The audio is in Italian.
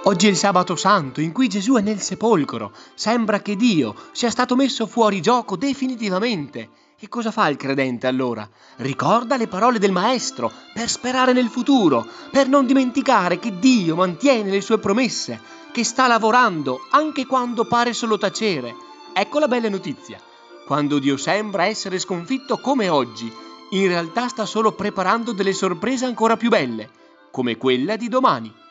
Oggi è il sabato santo in cui Gesù è nel sepolcro. Sembra che Dio sia stato messo fuori gioco definitivamente. Che cosa fa il credente allora? Ricorda le parole del Maestro per sperare nel futuro, per non dimenticare che Dio mantiene le sue promesse, che sta lavorando anche quando pare solo tacere. Ecco la bella notizia. Quando Dio sembra essere sconfitto come oggi, in realtà sta solo preparando delle sorprese ancora più belle, come quella di domani.